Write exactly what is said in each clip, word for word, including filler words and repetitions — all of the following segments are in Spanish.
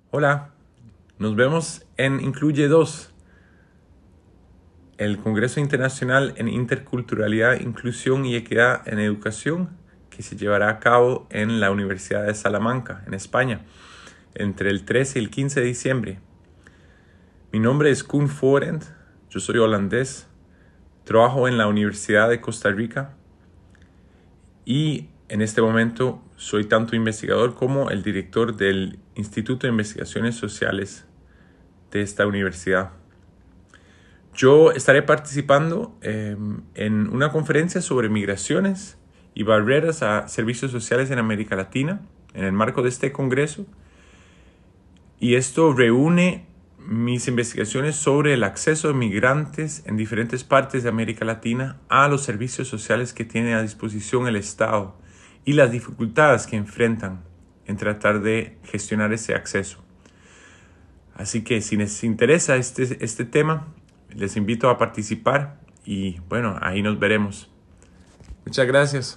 Hola, nos vemos en Incluye dos, el Congreso Internacional en Interculturalidad, Inclusión y Equidad en Educación, que se llevará a cabo en la Universidad de Salamanca, en España, entre el trece y el quince de diciembre. Mi nombre es Koen Forent, yo soy holandés, trabajo en la Universidad de Costa Rica y en este momento soy tanto investigador como el director del Instituto de Investigaciones Sociales de esta universidad. Yo estaré participando eh, en una conferencia sobre migraciones y barreras a servicios sociales en América Latina en el marco de este congreso. Y esto reúne mis investigaciones sobre el acceso de migrantes en diferentes partes de América Latina a los servicios sociales que tiene a disposición el Estado y las dificultades que enfrentan en tratar de gestionar ese acceso. Así que si les interesa este, este tema, les invito a participar y bueno, ahí nos veremos. Muchas gracias.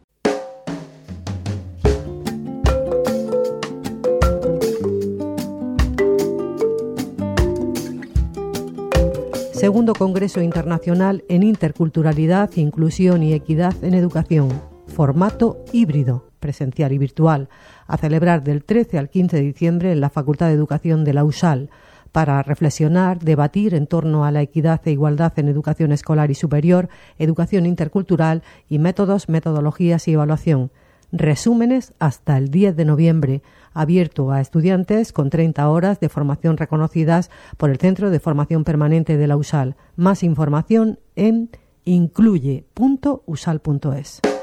Segundo Congreso Internacional en Interculturalidad, Inclusión y Equidad en Educación. Formato híbrido, presencial y virtual, a celebrar del trece al quince de diciembre en la Facultad de Educación de la U S A L, para reflexionar, debatir en torno a la equidad e igualdad en educación escolar y superior, educación intercultural y métodos, metodologías y evaluación. Resúmenes hasta el diez de noviembre, abierto a estudiantes con treinta horas de formación reconocidas por el Centro de Formación Permanente de la U S A L. Más información en incluye punto u s a l punto es.